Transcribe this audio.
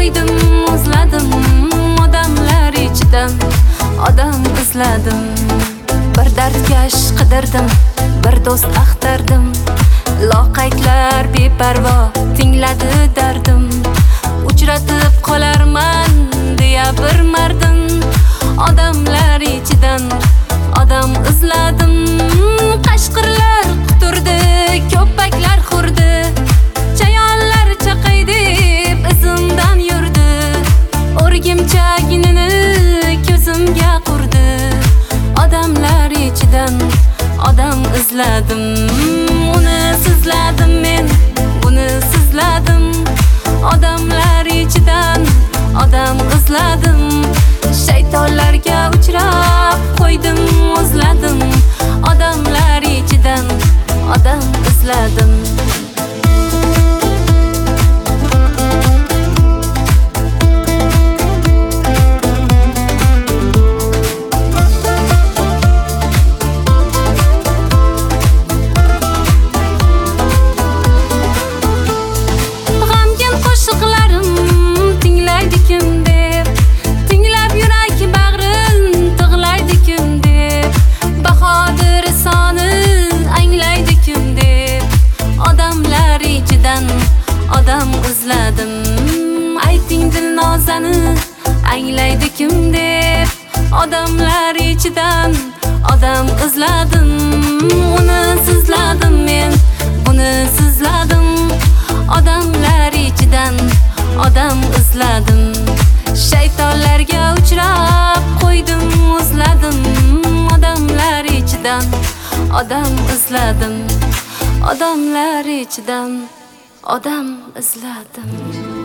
qo'ydim, o'zladim. Odamlar ichidan odam izladim. Bir dardkash qidirdim, bir do'st axtardim. Loqaydlar beparvo tingladi dardim. Uchratib qolarman deya bir mardim. Odamlar ichidan odam izladim. Qashqirlar quturdi, ko'paklar xurdi. Chayonlar chaqaydi, izimdan yurdi. O'rgimchagini ko'zimga qurdi. Odamlar ichidan odam izladim. Uni sizladim men, buni sizladim. Odamlar ichidan odam izladim. Shaytonlarga uchrab qo'ydim, o'zladim. Odamlar ichidan odam izladim. G'amgin qo'shiqlarim tinglaydi kim deb, tinglab yurak bag'rin tig'laydi kim deb, Bahodir soni anglaydi kim deb. Odamlar ichidan odam izladim. Ayting dilnozani anglaydi kim deb. Odamlar ichidan odam izladim. Uni sizladim men, buni sizladim. Odamlar ichidan odam izladim. Shaytonlarga uchrab qo'ydim, o'zladim. Odamlar ichidan odam izladim. Odamlar ichidan odam izladim.